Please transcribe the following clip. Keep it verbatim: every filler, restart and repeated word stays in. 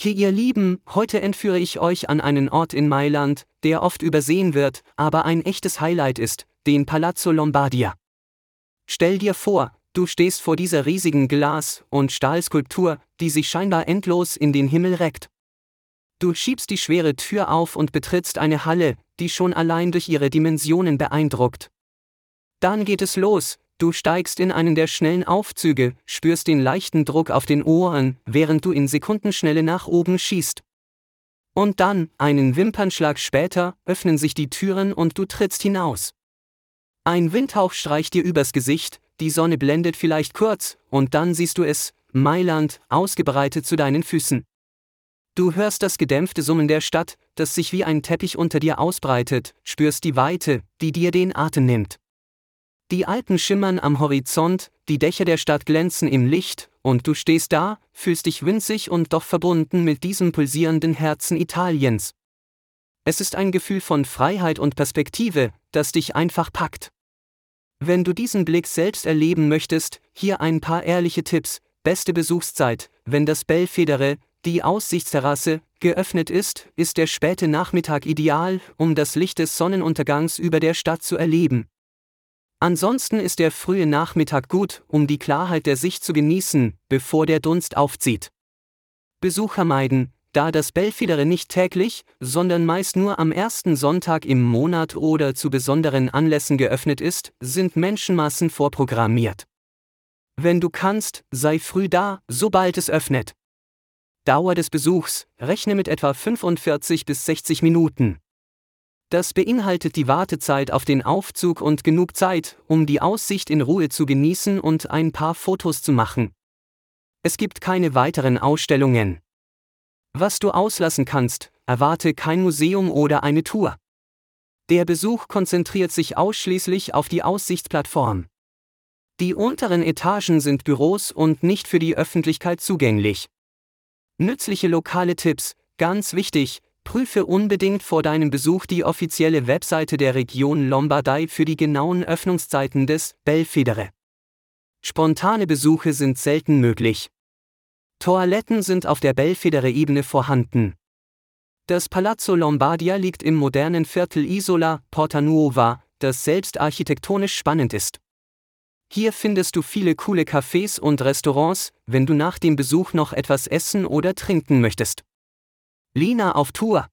Hier, ihr Lieben, heute entführe ich euch an einen Ort in Mailand, der oft übersehen wird, aber ein echtes Highlight ist, den Palazzo Lombardia. Stell dir vor, du stehst vor dieser riesigen Glas- und Stahlskulptur, die sich scheinbar endlos in den Himmel reckt. Du schiebst die schwere Tür auf und betrittst eine Halle, die schon allein durch ihre Dimensionen beeindruckt. Dann geht es los, du steigst in einen der schnellen Aufzüge, spürst den leichten Druck auf den Ohren, während du in Sekundenschnelle nach oben schießt. Und dann, einen Wimpernschlag später, öffnen sich die Türen und du trittst hinaus. Ein Windhauch streicht dir übers Gesicht, die Sonne blendet vielleicht kurz, und dann siehst du es, Mailand, ausgebreitet zu deinen Füßen. Du hörst das gedämpfte Summen der Stadt, das sich wie ein Teppich unter dir ausbreitet, spürst die Weite, die dir den Atem nimmt. Die Alpen schimmern am Horizont, die Dächer der Stadt glänzen im Licht, und du stehst da, fühlst dich winzig und doch verbunden mit diesem pulsierenden Herzen Italiens. Es ist ein Gefühl von Freiheit und Perspektive, das dich einfach packt. Wenn du diesen Blick selbst erleben möchtest, hier ein paar ehrliche Tipps. Beste Besuchszeit: Wenn das Belvedere, die Aussichtsterrasse, geöffnet ist, ist der späte Nachmittag ideal, um das Licht des Sonnenuntergangs über der Stadt zu erleben. Ansonsten ist der frühe Nachmittag gut, um die Klarheit der Sicht zu genießen, bevor der Dunst aufzieht. Besucher meiden: Da das Belvedere nicht täglich, sondern meist nur am ersten Sonntag im Monat oder zu besonderen Anlässen geöffnet ist, sind Menschenmassen vorprogrammiert. Wenn du kannst, sei früh da, sobald es öffnet. Dauer des Besuchs: Rechne mit etwa fünfundvierzig bis sechzig Minuten. Das beinhaltet die Wartezeit auf den Aufzug und genug Zeit, um die Aussicht in Ruhe zu genießen und ein paar Fotos zu machen. Es gibt keine weiteren Ausstellungen. Was du auslassen kannst: Erwarte kein Museum oder eine Tour. Der Besuch konzentriert sich ausschließlich auf die Aussichtsplattform. Die unteren Etagen sind Büros und nicht für die Öffentlichkeit zugänglich. Nützliche lokale Tipps: Ganz wichtig, prüfe unbedingt vor deinem Besuch die offizielle Webseite der Region Lombardei für die genauen Öffnungszeiten des Belvedere. Spontane Besuche sind selten möglich. Toiletten sind auf der Belvedere-Ebene vorhanden. Das Palazzo Lombardia liegt im modernen Viertel Isola Porta Nuova, das selbst architektonisch spannend ist. Hier findest du viele coole Cafés und Restaurants, wenn du nach dem Besuch noch etwas essen oder trinken möchtest. Lina auf Tour.